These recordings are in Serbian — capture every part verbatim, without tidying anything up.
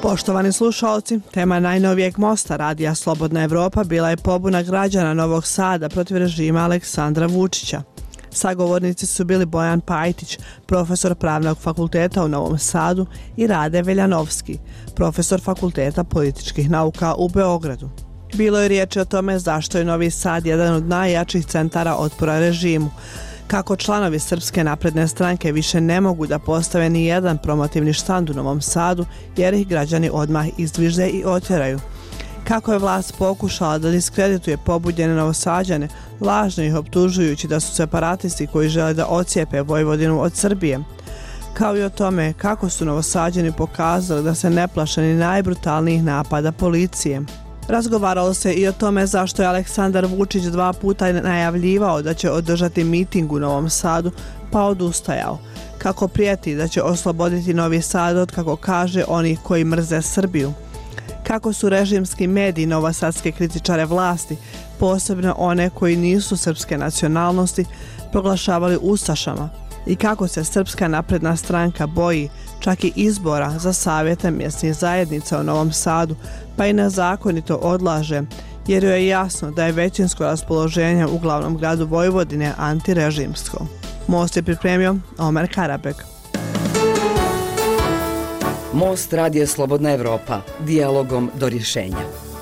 Poštovani slušalci, tema najnovijeg mosta radija Slobodna Evropa bila je pobuna građana Novog Sada protiv režima Aleksandra Vučića. Sagovornici su bili Bojan Pajtić, profesor Pravnog fakulteta u Novom Sadu, i Rade Veljanovski, profesor Fakulteta političkih nauka u Beogradu. Bilo je riječi o tome zašto je Novi Sad jedan od najjačih centara otpora režimu, kako članovi Srpske napredne stranke više ne mogu da postave ni jedan promotivni štand u Novom Sadu jer ih građani odmah izdviže i otjeraju. Kako je vlast pokušala da diskredituje pobunjene Novosađane, lažno ih optužujući da su separatisti koji žele da ocijepe Vojvodinu od Srbije. Kao i o tome kako su Novosađani pokazali da se ne plaše ni najbrutalnijih napada policije. Razgovaralo se i o tome zašto je Aleksandar Vučić dva puta najavljivao da će održati miting u Novom Sadu, pa odustajao. Kako prijeti da će osloboditi Novi Sad od, kako kaže, onih koji mrze Srbiju. Kako su režimski mediji novosadske kritičare vlasti, posebno one koji nisu srpske nacionalnosti, proglašavali ustašama. I kako se Srpska napredna stranka boji čak i izbora za savjete mjesnih zajednica u Novom Sadu, pa i nezakonito odlaže, jer joj je jasno da je većinsko raspoloženje u glavnom gradu Vojvodine antirežimsko. Most je pripremio Omer Karabek. Most radija Slobodna Evropa, dijalogom do rješenja.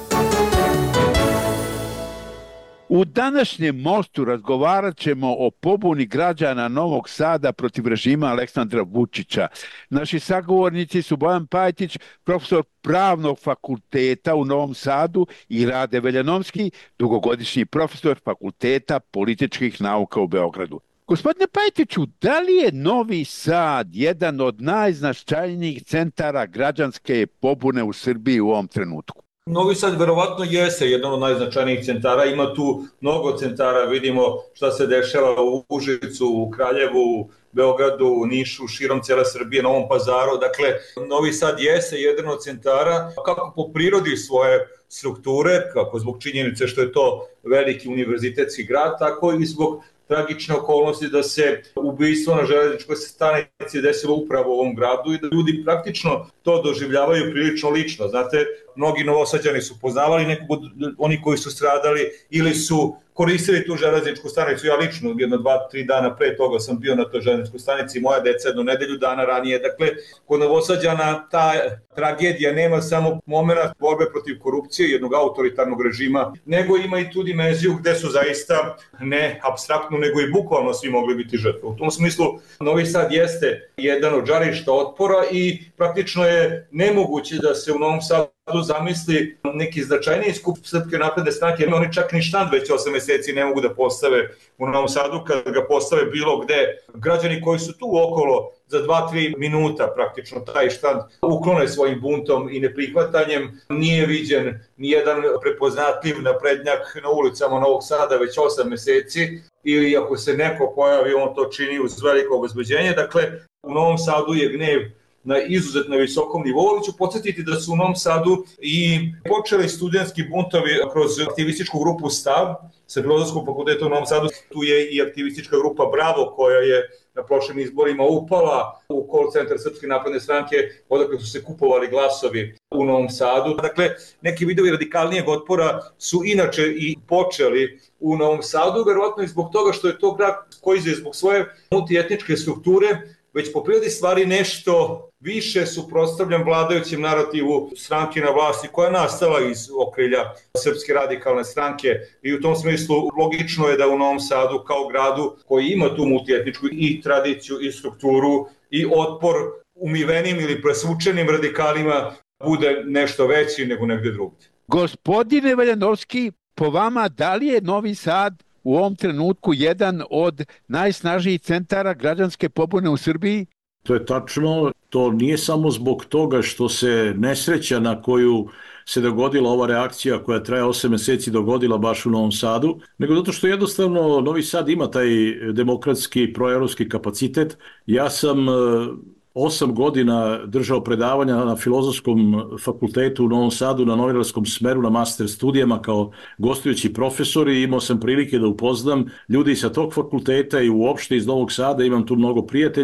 U današnjem mostu razgovarat ćemo o pobuni građana Novog Sada protiv režima Aleksandra Vučića. Naši sagovornici su Bojan Pajtić, profesor Pravnog fakulteta u Novom Sadu, i Rade Veljanovski, dugogodišnji profesor Fakulteta političkih nauka u Beogradu. Gospodine Pajtiću, da li je Novi Sad jedan od najznačajnijih centara građanske pobune u Srbiji u ovom trenutku? Novi Sad verovatno jeste jedan od najznačajnijih centara, ima tu mnogo centara, vidimo šta se dešava u Užicu, u Kraljevu, Beogradu, Nišu, širom cijele Srbije, Novom Pazaru. Dakle, Novi Sad jeste jedan od centara, kako po prirodi svoje strukture, kako zbog činjenice što je to veliki univerzitetski grad, tako i zbog tragične okolnosti da se ubistvo na železničkoj stanici desilo upravo u ovom gradu i da ljudi praktično to doživljavaju prilično lično. Znate, mnogi Novosađani su poznavali nekog od oni koji su stradali ili su koristili tu železničku stanicu. Ja lično jedno, dva, tri dana pre toga sam bio na toj železničkoj stanici, moja deca jednu nedelju dana ranije. Dakle, kod Novosađana ta tragedija nema samo moment borbe protiv korupcije, jednog autoritarnog režima, nego ima i tu dimenziju gde su zaista ne apstraktno, nego i bukvalno svi mogli biti žrtve. U tom smislu, Novi Sad jeste jedan od žarišta otpora i praktično je nemoguće da se u Novom Sadu zamisli neki značajniji skup Srpske napredne stranke, oni čak ni štand već osam meseci ne mogu da postave u Novom Sadu, kad ga postave bilo gde. Građani koji su tu okolo za dva do tri minuta praktično taj štand uklone svojim buntom i neprihvatanjem. Nije viđen nijedan prepoznatljiv naprednjak na ulicama Novog Sada već osam meseci, ili ako se neko pojavi, on to čini uz veliko obezbeđenje. Dakle, u Novom Sadu je gnev na izuzetno visokom nivou, ali ću podsjetiti da su u Novom Sadu i počeli studentski buntovi kroz aktivističku grupu Stav sa Filozofskog fakulteta u Novom Sadu. Tu je i aktivistička grupa Bravo, koja je na prošlim izborima upala u call centar Srpske napredne stranke, odakle su se kupovali glasovi u Novom Sadu. Dakle, neki vidovi radikalnijeg otpora su inače i počeli u Novom Sadu, verovatno i zbog toga što je to grad koji je zbog svoje multietničke strukture već po prirodi stvari nešto više suprotstavljan vladajućem narativu stranke na vlasti koja je nastala iz okrilja Srpske radikalne stranke, i u tom smislu logično je da u Novom Sadu kao gradu koji ima tu multietničku i tradiciju i strukturu i otpor umivenim ili presvučenim radikalima bude nešto veći nego negde drugdje. Gospodine Veljanovski, po vama, da li je Novi Sad u ovom trenutku jedan od najsnažnijih centara građanske pobune u Srbiji? To je tačno, to nije samo zbog toga što se nesreća na koju se dogodila ova reakcija koja traje osam meseci dogodila baš u Novom Sadu, nego zato što jednostavno Novi Sad ima taj demokratski, proevropski kapacitet. Ja sam osam godina držao predavanja na Filozofskom fakultetu u Novom Sadu na novinarskom smeru na master studijama kao gostujući profesor i imao sam prilike da upoznam ljudi sa tog fakulteta i uopšte iz Novog Sada, imam tu mnogo prijatelja.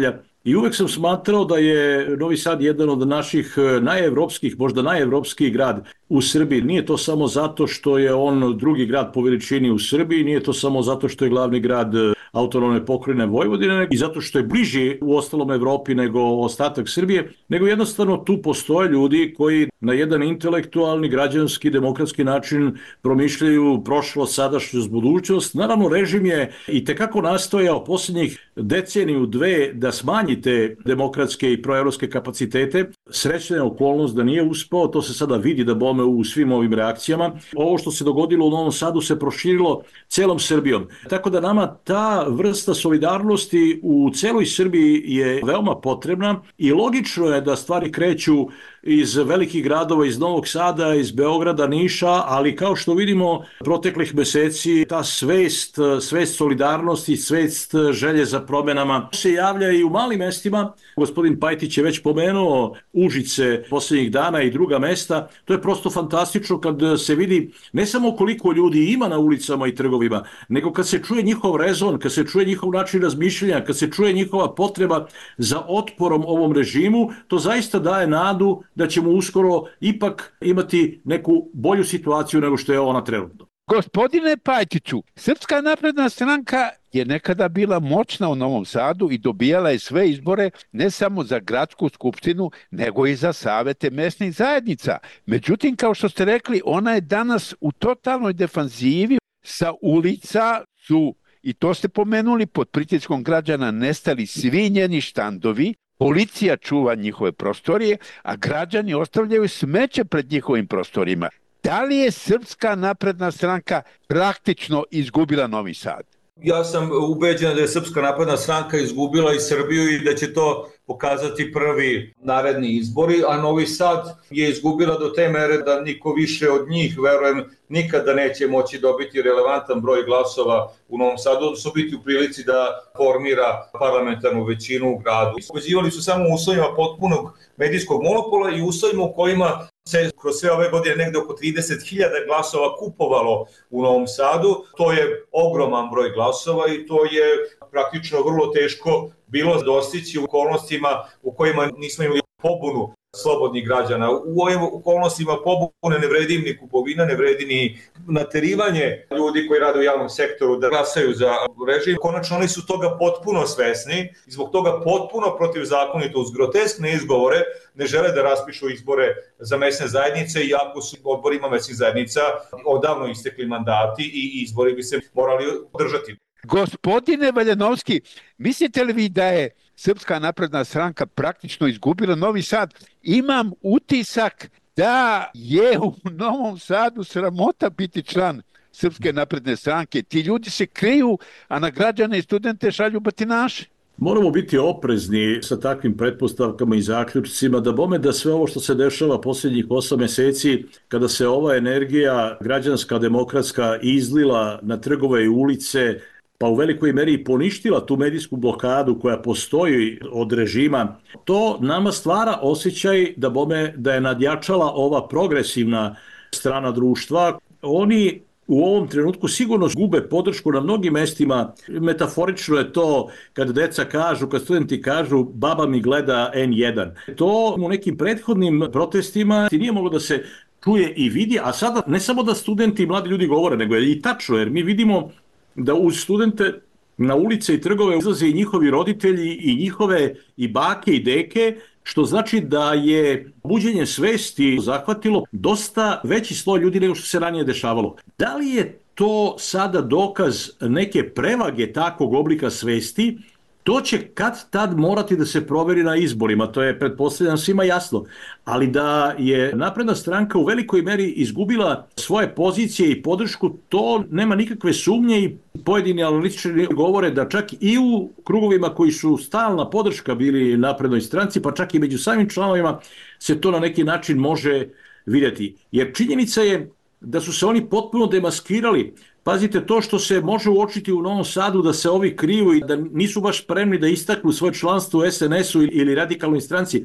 I uvek sam smatrao da je Novi Sad jedan od naših najevropskih, možda najevropskiji grad u Srbiji. Nije to samo zato što je on drugi grad po veličini u Srbiji, nije to samo zato što je glavni grad autonomne pokrajine Vojvodine i zato što je bliži u ostalom Evropi nego ostatak Srbije, nego jednostavno tu postoje ljudi koji na jedan intelektualni, građanski, demokratski način promišljaju prošlost, sadašnjost, budućnost. Naravno, režim je i tekako nastojao posljednjih deceniju, dve, da smanji te demokratske i proevropske kapacitete. Srećna je okolnost da nije uspeo, to se sada vidi da bome u svim ovim reakcijama. Ovo što se dogodilo u Novom Sadu se proširilo celom Srbijom. Tako da nama ta vrsta solidarnosti u celoj Srbiji je veoma potrebna i logično je da stvari kreću iz velikih gradova, iz Novog Sada, iz Beograda, Niša, ali kao što vidimo proteklih meseci, ta svest, svest solidarnosti, svest želje za promenama se javlja i u malim mestima. Gospodin Pajtić je već pomenuo Užice poslednjih dana i druga mesta. To je prosto fantastično kad se vidi ne samo koliko ljudi ima na ulicama i trgovima, nego kad se čuje njihov rezon, kad se čuje njihov način razmišljanja, kad se čuje njihova potreba za otporom ovom režimu, to zaista daje nadu da ćemo uskoro ipak imati neku bolju situaciju nego što je ona trenutno. Gospodine Pajtiću, Srpska napredna stranka je nekada bila moćna u Novom Sadu i dobijala je sve izbore ne samo za gradsku skupštinu, nego i za savete mesnih zajednica. Međutim, kao što ste rekli, ona je danas u totalnoj defanzivi. Sa ulica su, i to ste pomenuli, pod pritiskom građana nestali svi njeni štandovi, policija čuva njihove prostorije, a građani ostavljaju smeće pred njihovim prostorima. Da li je Srpska napredna stranka praktično izgubila Novi Sad? Ja sam ubeđen da je Srpska napredna stranka izgubila i Srbiju i da će to pokazati prvi naredni izbori, a Novi Sad je izgubila do te mere da niko više od njih, verujem, nikada neće moći dobiti relevantan broj glasova u Novom Sadu, odnosno biti u prilici da formira parlamentarnu većinu u gradu. Povezivali su samo u uslovima potpunog medijskog monopola i uslovima u kojima se kroz sve ove godine negde oko trideset hiljada glasova kupovalo u Novom Sadu. To je ogroman broj glasova i to je praktično vrlo teško bilo dostići u okolnostima u kojima nismo imali pobunu slobodnih građana. U ovim okolnostima pobune ne vredi ni kupovina, ne vredi ni naterivanje ljudi koji rade u javnom sektoru da glasaju za režim. Konačno oni su toga potpuno svesni i zbog toga potpuno protivzakonito uz groteskne izgovore ne žele da raspišu izbore za mesne zajednice, iako su odborima mesnih zajednica odavno istekli mandati i izbori bi se morali održati. Gospodine Valjanovski, mislite li vi da je Srpska napredna stranka praktično izgubila Novi Sad? Imam utisak da je u Novom Sadu sramota biti član Srpske napredne stranke. Ti ljudi se kriju, a na građane i studente šalju batinaše. Moramo biti oprezni sa takvim pretpostavkama i zaključcima, da bome da sve ovo što se dešava posljednjih osam meseci, kada se ova energija građanska, demokratska izlila na trgove i ulice, pa u velikoj meri poništila tu medijsku blokadu koja postoji od režima, to nama stvara osjećaj da bome da je nadjačala ova progresivna strana društva. Oni u ovom trenutku sigurno gube podršku na mnogim mestima. Metaforično je to kad deca kažu, kad studenti kažu baba mi gleda en jedan. To u nekim prethodnim protestima nije moglo da se čuje i vidi, a sada ne samo da studenti i mladi ljudi govore, nego je i tačno, jer mi vidimo da uz studente na ulice i trgove izlaze i njihovi roditelji i njihove i bake i deke, što znači da je buđenje svesti zahvatilo dosta veći sloj ljudi nego što se ranije dešavalo. Da li je to sada dokaz neke prevage takvog oblika svesti? To će kad tad morati da se proveri na izborima, to je pretpostavljam svima jasno, ali da je napredna stranka u velikoj meri izgubila svoje pozicije i podršku, to nema nikakve sumnje i pojedini analitičari govore da čak i u krugovima koji su stalna podrška bili naprednoj stranci, pa čak i među samim članovima se to na neki način može vidjeti. Jer činjenica je da su se oni potpuno demaskirali. Pazite, to što se može uočiti u Novom Sadu da se ovi kriju i da nisu baš spremni da istaknu svoje članstvo u es en esu ili radikalnoj stranci,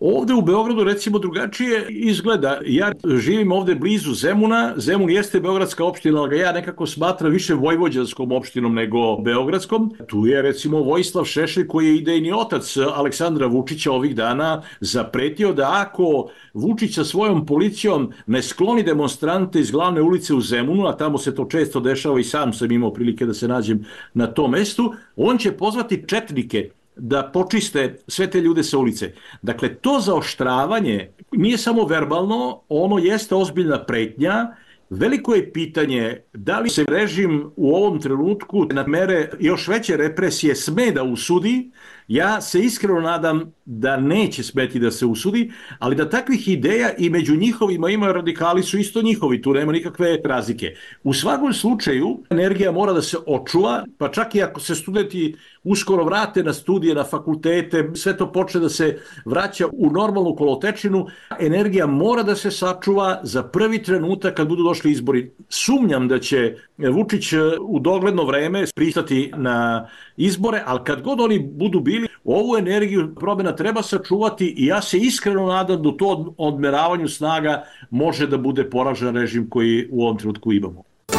Ovde u Beogradu recimo drugačije izgleda. Ja živim ovde blizu Zemuna. Zemun jeste beogradska opština, ali ga ja nekako smatram više vojvođanskom opštinom nego beogradskom. Tu je recimo Vojislav Šešelj, koji je idejni otac Aleksandra Vučića, ovih dana zapretio da ako Vučić sa svojom policijom ne skloni demonstrante iz glavne ulice u Zemunu, a tamo se to često dešava i sam sam imao prilike da se nađem na tom mestu, on će pozvati četnike da počiste sve te ljude sa ulice. Dakle, to zaoštravanje nije samo verbalno, ono jeste ozbiljna pretnja. Veliko je pitanje da li se režim u ovom trenutku na mere još veće represije sme da usudi. Ja se iskreno nadam da neće smeti da se usudi, ali da takvih ideja i među njihovima ima, radikali su isto njihovi, tu nema nikakve razlike. U svakom slučaju energija mora da se očuva, pa čak i ako se studenti uskoro vrate na studije, na fakultete, sve to počne da se vraća u normalnu kolotečinu, energija mora da se sačuva za prvi trenutak kad budu došli izbori. Sumnjam da će Vučić u dogledno vreme pristati na izbore, ali kad god oni budu bili, ovu energiju promena treba sačuvati i ja se iskreno nadam da u to odmeravanju snaga može da bude poražen režim koji u ovom trenutku imamo.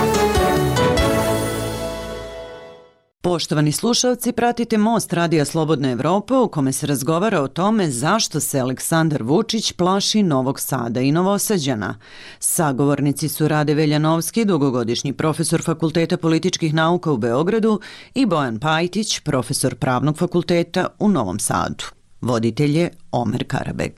Poštovani slušalci, pratite Most Radija Slobodna Evropa u kome se razgovara o tome zašto se Aleksandar Vučić plaši Novog Sada i Novosađana. Sagovornici su Rade Veljanovski, dugogodišnji profesor Fakulteta političkih nauka u Beogradu, i Bojan Pajtić, profesor Pravnog fakulteta u Novom Sadu. Voditelj je Omer Karabeg.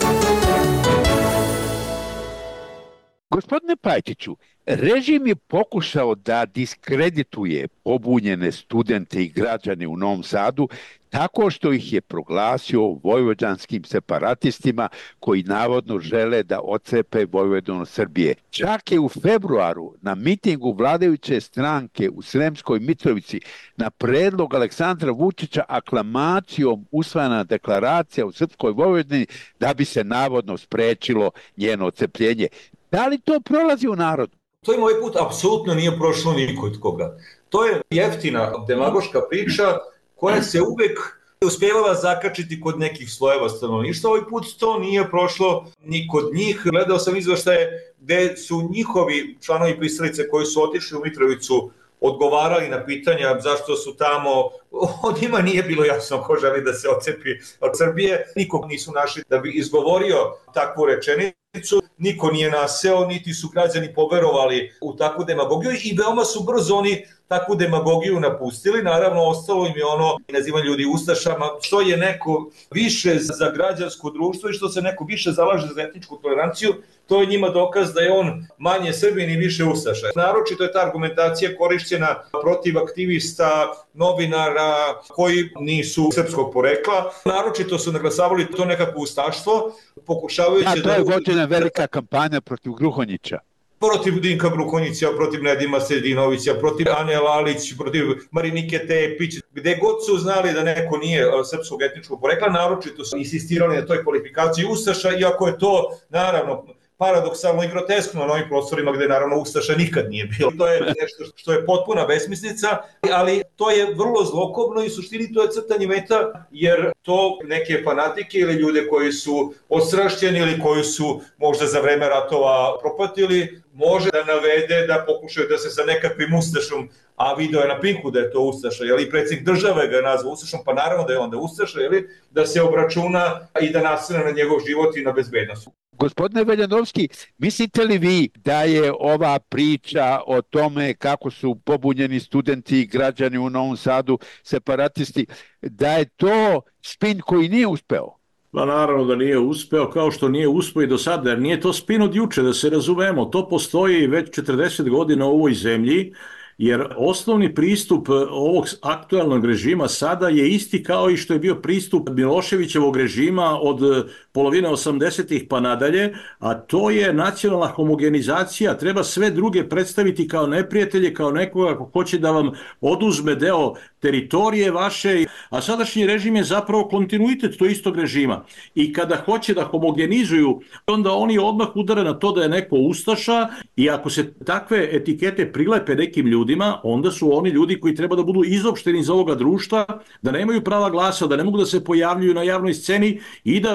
Gospodine Pajtiću, režim je pokušao da diskredituje pobunjene studente i građane u Novom Sadu tako što ih je proglasio vojvođanskim separatistima koji navodno žele da otcepe Vojvodinu od Srbije. Čak je u februaru na mitingu vladajuće stranke u Sremskoj Mitrovici na predlog Aleksandra Vučića aklamacijom usvojena deklaracija u Srpskoj Vojvodini da bi se navodno sprečilo njeno otcepljenje. Da li to prolazi u narodu? To im ovaj put apsolutno nije prošlo nikod koga. To je jeftina demagoška priča koja se uvek uspevala zakačiti kod nekih slojeva stanovništva. Ovaj put to nije prošlo ni kod njih. Gledao sam izveštaje gde su njihovi članovi pristalice koji su otišli u Mitrovicu odgovarali na pitanja zašto su tamo, od njima nije bilo jasno ko želi da se otcepi od Srbije. Nikog nisu našli da bi izgovorio takvu rečenicu, niko nije naseo, niti su građani poverovali u takvu demagogiju i veoma su brzo oni takvu demagogiju napustili. Naravno, ostalo im je ono nazivanje ljudi ustašama, što je neko više za građansko društvo i što se neko više zalaže za etničku toleranciju, to je njima dokaz da je on manje Srbin i više ustaša. Naročito je ta argumentacija korišćena protiv aktivista, novinara koji nisu srpskog porekla. Naročito su naglasavali to nekako ustaštvo, pokušavajući da... Da, to je vođena velika kampanja protiv Gruhonjića. Protiv Dinka Gruhonjića, protiv Nedima Sedinovića, protiv Ane Lalić, protiv Marinike Tepić, gde god su znali da neko nije srpskog etničkog porekla, naročito su insistirali na toj kvalifikaciji ustaša, iako je to, naravno, paradoksalno i groteskno na ovim prostorima gde naravno ustaša nikad nije bilo. To je nešto što je potpuna besmislica, ali to je vrlo zlokobno i u suštini to je crtanje meta, jer to neke fanatike ili ljude koji su odstrašćeni ili koji su možda za vreme ratova propatili, može da navede da pokušaju da se sa nekakvim ustašom, a video je na Pinku da je to ustaša, jeli, predsjednik države ga je nazvao ustašom, pa naravno da je onda ustaša, jeli, da se obračuna i da nasrne na njegov život i na bezbednost. Gospodine Veljanovski, mislite li vi da je ova priča o tome kako su pobunjeni studenti i građani u Novom Sadu separatisti, da je to spin koji nije uspeo? Pa naravno da nije uspeo, kao što nije uspeo i do sada, jer nije to spin od juče, da se razumemo. To postoji već četrdeset godina u ovoj zemlji, jer osnovni pristup ovog aktualnog režima sada je isti kao i što je bio pristup Miloševićevog režima od polovine osamdesetih pa nadalje, a to je nacionalna homogenizacija. Treba sve druge predstaviti kao neprijatelje, kao nekoga ko hoće da vam oduzme deo teritorije vaše, a sadašnji režim je zapravo kontinuitet tog istog režima. I kada hoće da homogenizuju, onda oni odmah udare na to da je neko ustaša i ako se takve etikete prilepe nekim ljudima, onda su oni ljudi koji treba da budu izopšteni iz ovoga društva, da nemaju prava glasa, da ne mogu da se pojavljuju na javnoj sceni i da budu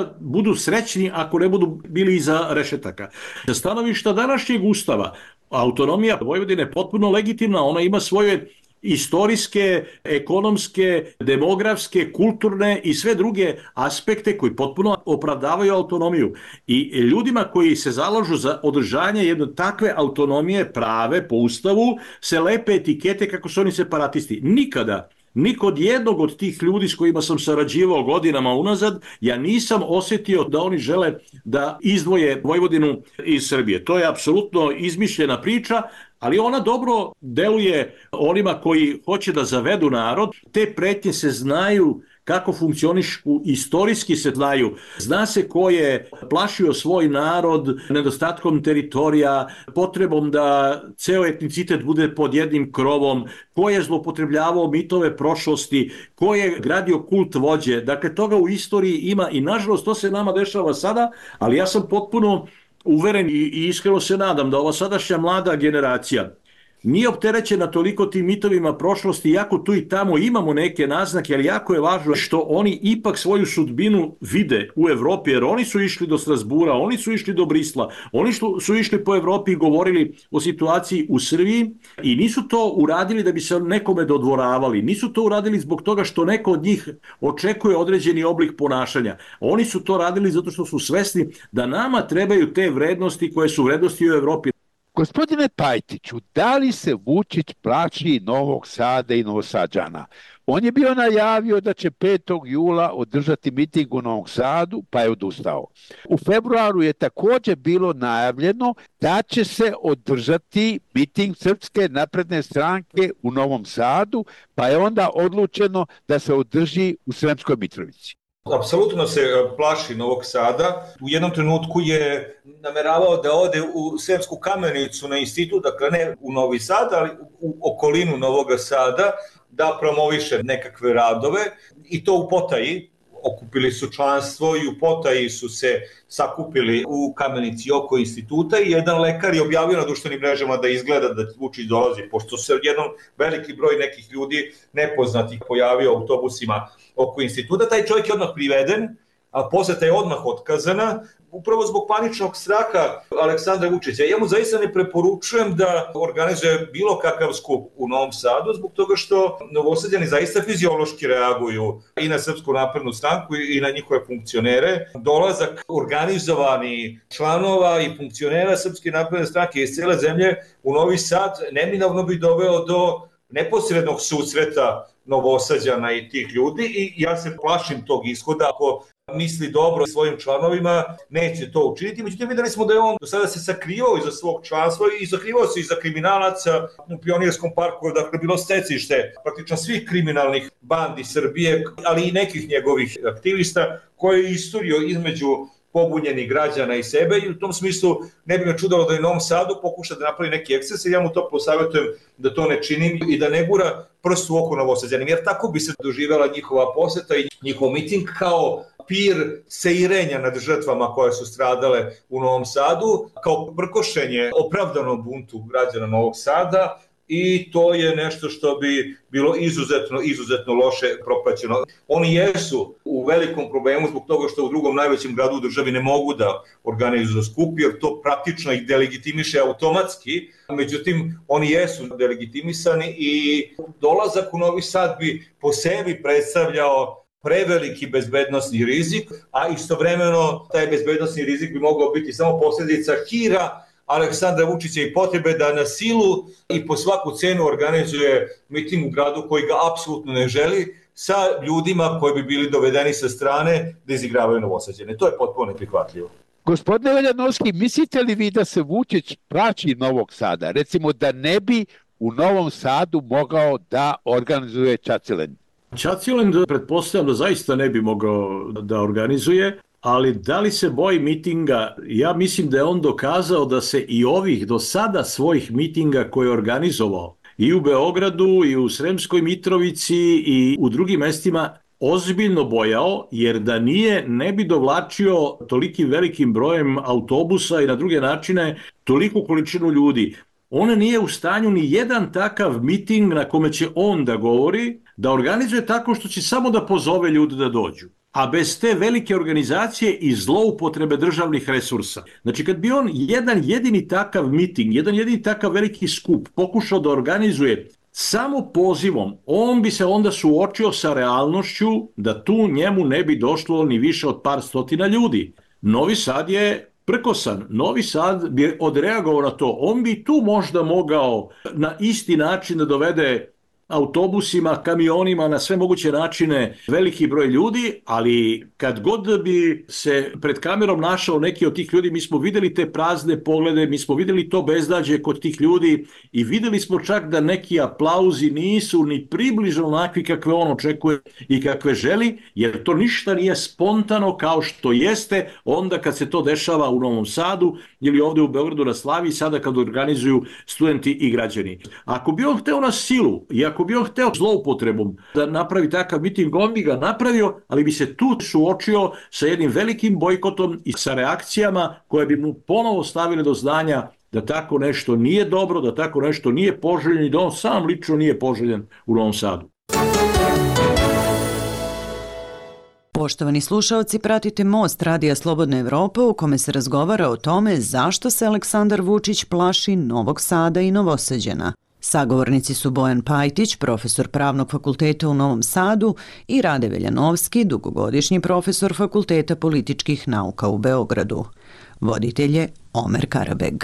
budu srećni ako ne budu bili iza rešetaka. Sa stanovišta današnjeg ustava, autonomija Vojvodine je potpuno legitimna, ona ima svoje istorijske, ekonomske, demografske, kulturne i sve druge aspekte koji potpuno opravdavaju autonomiju. I ljudima koji se zalažu za održanje jedne takve autonomije prave po ustavu se lepe etikete kako su oni separatisti. Nikada ni kod jednog od tih ljudi s kojima sam sarađivao godinama unazad, ja nisam osjetio da oni žele da izdvoje Vojvodinu iz Srbije. To je apsolutno izmišljena priča, ali ona dobro deluje onima koji hoće da zavedu narod. Te pretnje se znaju kako funkcionišu, istorijski se znaju. Zna se ko je plašio svoj narod nedostatkom teritorija, potrebom da ceo etnicitet bude pod jednim krovom, ko je zloupotrebljavao mitove prošlosti, ko je gradio kult vođe. Dakle, toga u istoriji ima i nažalost to se nama dešava sada, ali ja sam potpuno uveren i iskreno se nadam da ova sadašnja mlada generacija nije opterećena toliko tim mitovima prošlosti, iako tu i tamo imamo neke naznake, ali jako je važno što oni ipak svoju sudbinu vide u Evropi, jer oni su išli do Strasbura, oni su išli do Brisla, oni su išli po Evropi i govorili o situaciji u Srbiji i nisu to uradili da bi se nekome dodvoravali, nisu to uradili zbog toga što neko od njih očekuje određeni oblik ponašanja. Oni su to radili zato što su svesni da nama trebaju te vrednosti koje su vrednosti u Evropi. Gospodine Pajtiću, da li se Vučić plaši Novog Sada i Novosađana? On je bio najavio da će petog jula održati miting u Novom Sadu, pa je odustao. U februaru je također bilo najavljeno da će se održati miting Srpske napredne stranke u Novom Sadu, pa je onda odlučeno da se održi u Sremskoj Mitrovici. Apsolutno se plaši Novog Sada. U jednom trenutku je nameravao da ode u Sremsku Kamenicu na institut, dakle ne u Novi Sad, ali u okolinu Novog Sada, da promoviše nekakve radove i to u potaji. Okupili su članstvo i u potaji su se sakupili u Kamenici oko instituta i jedan lekar je objavio na društvenim mrežama da izgleda da Vučić dolazi, pošto se jednom veliki broj nekih ljudi nepoznatih pojavio u autobusima oko instituta. Taj čovjek je odmah priveden, a poseta je odmah otkazana, upravo zbog paničnog straha Aleksandra Vučića. Ja mu zaista ne preporučujem da organizuje bilo kakav skup u Novom Sadu, zbog toga što Novosađani zaista fiziološki reaguju i na Srpsku naprednu stranku i na njihove funkcionere. Dolazak organizovani članova i funkcionera Srpske napredne stranke iz cele zemlje u Novi Sad neminovno bi doveo do neposrednog susreta Novosađana i tih ljudi i ja se plašim tog ishoda. Ako misli dobro svojim članovima, neće to učiniti. Međutim, videli smo da je on do sada se sakrivao iza svog članstva i sakrivao se iza kriminalaca u Pionirskom parku, dakle bilo stecište praktično svih kriminalnih bandi Srbije, ali i nekih njegovih aktivista koje je isturio između pobunjenih građana i sebe i u tom smislu ne bi me čudalo da je u Novom Sadu pokuša da napravi neki eksces i ja mu to posavjetujem da to ne činim i da ne gura prst u oko Novosađanim, jer tako bi se doživela njihova poseta i njihov miting kao pir seirenja nad žrtvama koje su stradale u Novom Sadu, kao prkošenje opravdanom buntu građana Novog Sada i to je nešto što bi bilo izuzetno, izuzetno loše propraćeno. Oni jesu u velikom problemu zbog toga što u drugom najvećem gradu u državi ne mogu da organizuju skup, jer to praktično ih delegitimiše automatski. Međutim, oni jesu delegitimisani i dolazak u Novi Sad bi po sebi predstavljao preveliki bezbednosni rizik, a istovremeno taj bezbednosni rizik bi mogao biti samo posljedica hira Aleksandra Vučića i potrebe da na silu i po svaku cenu organizuje miting u gradu koji ga apsolutno ne želi sa ljudima koji bi bili dovedeni sa strane da izigravaju Novosađane. To je potpuno neprihvatljivo. Gospodine Veljanovski, mislite li vi da se Vučić plaši Novog Sada? Recimo da ne bi u Novom Sadu mogao da organizuje Čačilend? Čačilend pretpostavljam da zaista ne bi mogao da organizuje, ali da li se boji mitinga? Ja mislim da je on dokazao da se i ovih do sada svojih mitinga koje je organizovao i u Beogradu i u Sremskoj Mitrovici i u drugim mestima ozbiljno bojao, jer da nije ne bi dovlačio tolikim velikim brojem autobusa i na druge načine toliku količinu ljudi. On nije u stanju ni jedan takav miting na kome će on da govori, da organizuje tako što će samo da pozove ljude da dođu. a bez te velike organizacije i zloupotrebe državnih resursa. Znači, kad bi on jedan jedini takav miting, jedan jedini takav veliki skup pokušao da organizuje samo pozivom, on bi se onda suočio sa realnošću da tu njemu ne bi došlo ni više od par stotina ljudi. Novi Sad je prkosan. Novi Sad bi odreagovao na to. On bi tu možda mogao na isti način da dovede autobusima, kamionima, na sve moguće načine veliki broj ljudi, ali kad god bi se pred kamerom našao neki od tih ljudi, mi smo videli te prazne poglede, mi smo videli to bezdađe kod tih ljudi i videli smo čak da neki aplauzi nisu ni približno onakvi kakve on očekuje i kakve želi, jer to ništa nije spontano kao što jeste onda kad se to dešava u Novom Sadu ili ovde u Beogradu na Slavi, sada kad organizuju studenti i građani. Ako bi on hteo na silu i ako bi on hteo zloupotrebom da napravi takav miting, on bi ga napravio, ali bi se tu suočio sa jednim velikim bojkotom i sa reakcijama koje bi mu ponovo stavile do znanja da tako nešto nije dobro, da tako nešto nije poželjeno i da on sam lično nije poželjen u Novom Sadu. Poštovani slušaoci, pratite Most Radija Slobodna Evropa u kome se razgovara o tome zašto se Aleksandar Vučić plaši Novog Sada i Novosađana. Sagovornici su Bojan Pajtić, profesor Pravnog fakulteta u Novom Sadu, i Rade Veljanovski, dugogodišnji profesor Fakulteta političkih nauka u Beogradu. Voditelj je Omer Karabeg.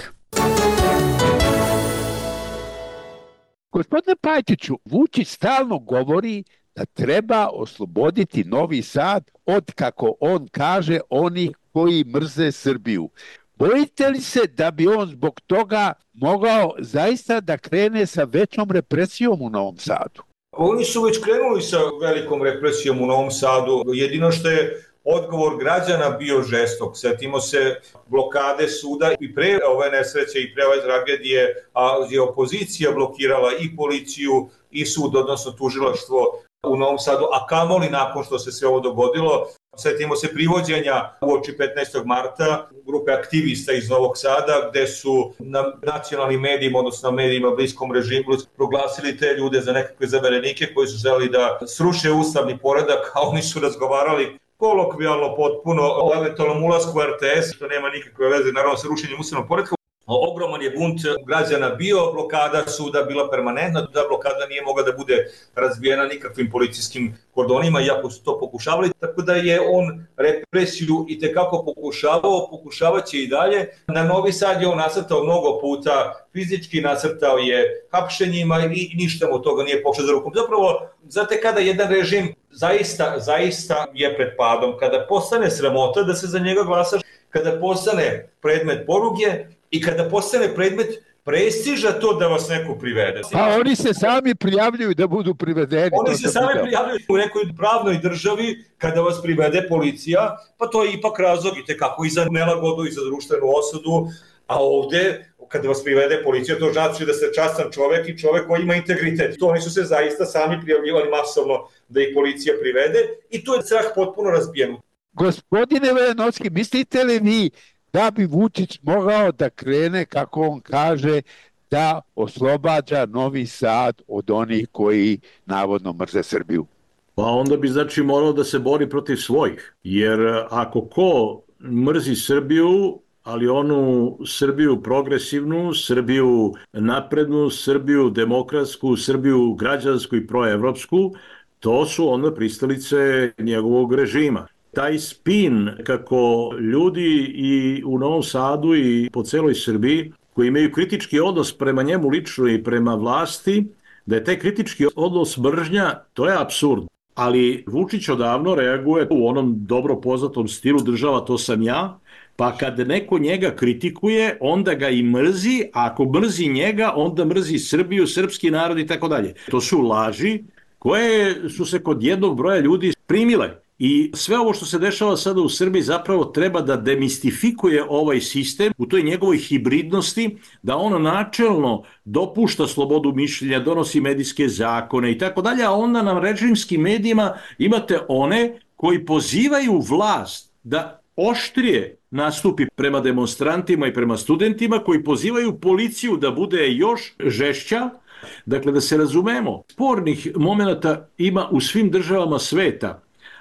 Gospodine Pajtiću, Vučić stalno govori da treba osloboditi Novi Sad od, kako on kaže, onih koji mrze Srbiju. Bojite li se da bi on zbog toga mogao zaista da krene sa većom represijom u Novom Sadu? Oni su već krenuli sa velikom represijom u Novom Sadu. Jedino što je odgovor građana bio žestok. Sjetimo se blokade suda i pre ove nesreće i pre ove tragedije, a je opozicija blokirala i policiju i sud, odnosno tužilaštvo u Novom Sadu, a kamoli nakon što se sve ovo dogodilo. Sjetimo se privođenja uoči petnaestog marta grupe aktivista iz Novog Sada, gde su na nacionalnim medijima, odnosno na medijima bliskom režimu, proglasili te ljude za nekakve zaverenike koji su želi da sruše ustavni poredak, a oni su razgovarali kolokvijalno potpuno o eventualnom ulasku u R T S, što nema nikakve veze naravno sa rušenjem ustavnog poredka. Ogroman je bunt građana bio, blokada suda bila permanentna, da blokada nije mogla da bude razbijena nikakvim policijskim kordonima, iako su to pokušavali, tako da je on represiju i tekako pokušavao, pokušavaće i dalje. Na Novi Sad je on nasrtao mnogo puta, fizički nasrtao je hapšenjima i ništa mu toga nije pokušao za rukom. Zapravo, znate kada jedan režim zaista, zaista je pred padom, kada postane sramota da se za njega glasaš, kada postane predmet poruge, i kada postane predmet prestiža to da vas neko privede. Pa oni se sami prijavljuju da budu privedeni. Oni se sami prijavljuju u nekoj pravnoj državi kada vas privede policija, pa to je ipak razlog i tekako i za nelagodu i za društvenu osudu, a ovde kada vas privede policija to znači da ste častan čovek i čovek koji ima integritet. To oni su se zaista sami prijavljivali masovno da ih policija privede i tu je strah potpuno razbijen. Gospodine Veljanovski, mislite li vi da bi Vučić mogao da krene, kako on kaže, da oslobađa Novi Sad od onih koji navodno mrze Srbiju? Pa onda bi znači morao da se bori protiv svojih, jer ako ko mrzi Srbiju, ali onu Srbiju progresivnu, Srbiju naprednu, Srbiju demokratsku, Srbiju građansku i proevropsku, to su onda pristalice njegovog režima. Taj spin kako ljudi i u Novom Sadu i po celoj Srbiji koji imaju kritički odnos prema njemu lično i prema vlasti, da je taj kritički odnos mržnja, to je apsurd. Ali Vučić odavno reaguje u onom dobro poznatom stilu država to sam ja, pa kad neko njega kritikuje, onda ga i mrzi, a ako mrzi njega, onda mrzi Srbiju, srpski narod i tako dalje. To su laži koje su se kod jednog broja ljudi primile. I sve ovo što se dešava sada u Srbiji zapravo treba da demistifikuje ovaj sistem u toj njegovoj hibridnosti, da on načelno dopušta slobodu mišljenja, donosi medijske zakone i tako dalje, a onda na režimskim medijima imate one koji pozivaju vlast da oštrije nastupi prema demonstrantima i prema studentima, koji pozivaju policiju da bude još žešća. Dakle, da se razumemo, spornih momenata ima u svim državama sveta,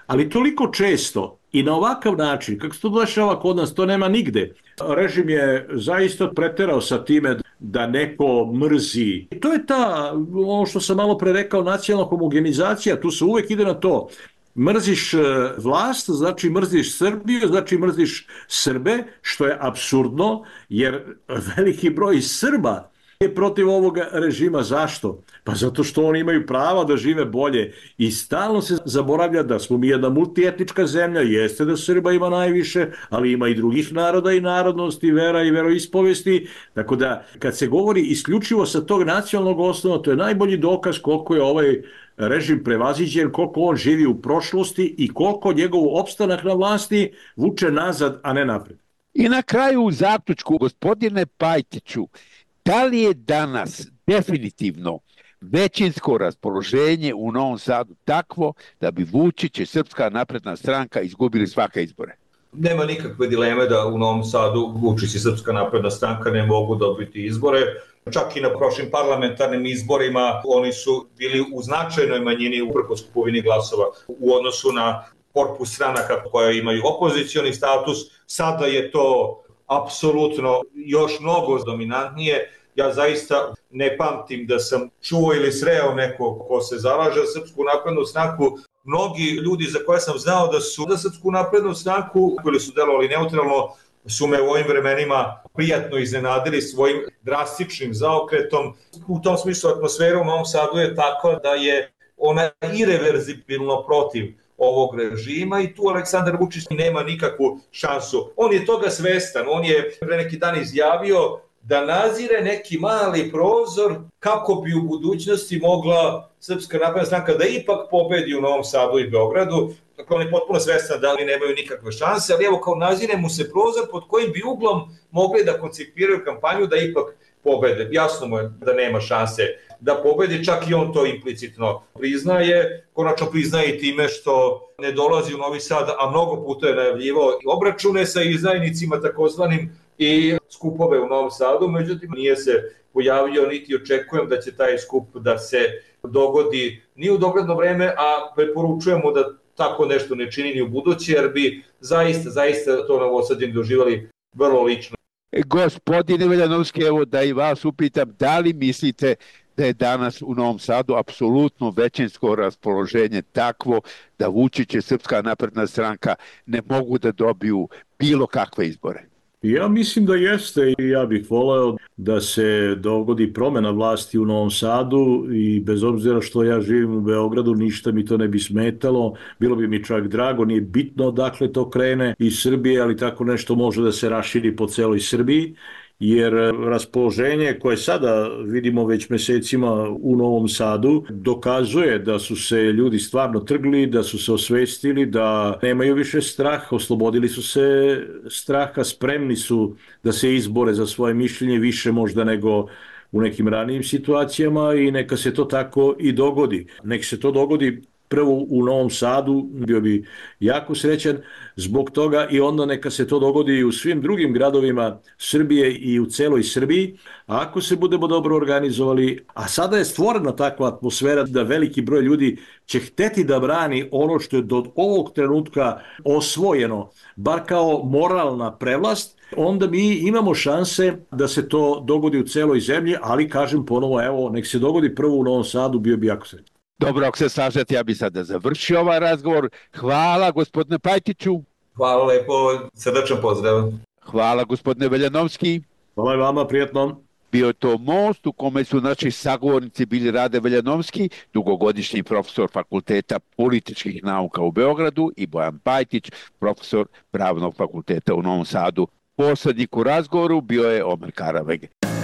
Ali toliko često i na ovakav način, kako se to dešava kod nas, to nema nigde. Režim je zaista preterao sa time da neko mrzi. To je ta, ono što sam malo pre rekao, nacionalna homogenizacija, tu se uvek ide na to. Mrziš vlast, znači mrziš Srbiju, znači mrziš Srbe, što je apsurdno, jer veliki broj Srba je protiv ovog režima. Zašto? Pa zato što oni imaju prava da žive bolje i stalno se zaboravlja da smo mi jedna multietnička zemlja, jeste da Srba ima najviše, ali ima i drugih naroda i narodnosti, vera i veroispovesti, tako da kad se govori isključivo sa tog nacionalnog osnova, to je najbolji dokaz koliko je ovaj režim prevaziđen, koliko on živi u prošlosti i koliko njegov opstanak na vlasti vuče nazad, a ne napred. I na kraju u zaključku, gospodine Pajtiću, da li je danas definitivno većinsko raspoloženje u Novom Sadu takvo da bi Vučić i Srpska napredna stranka izgubili svake izbore? Nema nikakve dileme da u Novom Sadu Vučić i Srpska napredna stranka ne mogu dobiti izbore. Čak i na prošlim parlamentarnim izborima oni su bili u značajnoj manjini uprkos kupovini glasova u odnosu na korpus stranaka koje imaju opozicioni status. Sada je to apsolutno još mnogo dominantnije. Ja zaista ne pamtim da sam čuo ili sreo nekog ko se zalaže za Srpsku naprednu stranku. Mnogi ljudi za koje sam znao da su za Srpsku naprednu stranku ili su delovali neutralno su me u ovim vremenima prijatno iznenadili svojim drastičnim zaokretom. U tom smislu atmosfera u Novom Sadu je takva da je ona ireverzibilno protiv ovog režima i tu Aleksandar Vučić nema nikakvu šansu. On je toga svestan, on je pre neki dan izjavio da nazire neki mali prozor kako bi u budućnosti mogla Srpska napredna stranka da ipak pobedi u Novom Sadu i Beogradu. Dakle, on je potpuno svestan da li nemaju nikakve šanse, ali evo kao nazire mu se prozor pod kojim bi uglom mogli da koncipiraju kampanju da ipak pobede. Jasno mu je da nema šanse da pobedi, čak i on to implicitno priznaje. Konačno priznaje i time što ne dolazi u Novi Sad, a mnogo puta je najavljivao obračune sa izdajnicima takozvanim i skupove u Novom Sadu, međutim nije se pojavio niti očekujem da će taj skup da se dogodi ni u dogledno vreme, a preporučujemo da tako nešto ne čini ni u budući, jer bi zaista, zaista to Novosađani doživali vrlo lično. Gospodine Veljanovski, evo da i vas upitam, da li mislite da je danas u Novom Sadu apsolutno većinsko raspoloženje takvo da Vučić i Srpska napredna stranka ne mogu da dobiju bilo kakve izbore? Ja mislim da jeste i ja bih voleo da se dogodi promena vlasti u Novom Sadu i bez obzira što ja živim u Beogradu, ništa mi to ne bi smetalo, bilo bi mi čak drago, nije bitno odakle to krene iz Srbije, ali tako nešto može da se raširi po celoj Srbiji, jer raspoloženje koje sada vidimo već mesecima u Novom Sadu dokazuje da su se ljudi stvarno trgli, da su se osvestili, da nemaju više strah, oslobodili su se straha, spremni su da se izbore za svoje mišljenje više možda nego u nekim ranijim situacijama i neka se to tako i dogodi. Nek se to dogodi prvo u Novom Sadu, bio bi jako srećan zbog toga i onda neka se to dogodi i u svim drugim gradovima Srbije i u celoj Srbiji. A ako se budemo dobro organizovali, a sada je stvorena takva atmosfera da veliki broj ljudi će hteti da brani ono što je do ovog trenutka osvojeno, bar kao moralna prevlast, onda mi imamo šanse da se to dogodi u celoj zemlji, ali kažem ponovo, evo, nek se dogodi prvo u Novom Sadu, bio bi jako srećan. Dobro, ako se slažete, ja bih sada završio ovaj razgovor. Hvala gospodine Pajtiću. Hvala lepo, srdačan pozdrav. Hvala gospodine Veljanovski. Hvala i vama, prijatno. Bio je to Most u kome su naši sagovornici bili Rade Veljanovski, dugogodišnji profesor Fakulteta političkih nauka u Beogradu, i Bojan Pajtić, profesor Pravnog fakulteta u Novom Sadu. Poslednik u razgovoru bio je Omer Karaveg.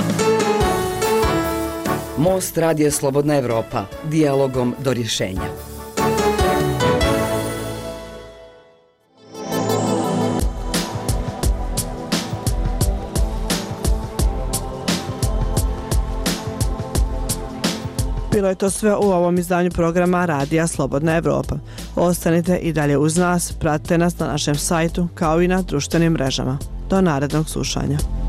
Most Radija Slobodna Evropa, dijalogom do rješenja. Bilo je to sve u ovom izdanju programa Radija Slobodna Evropa. Ostanite i dalje uz nas, pratite nas na našem sajtu kao i na društvenim mrežama. Do narednog slušanja.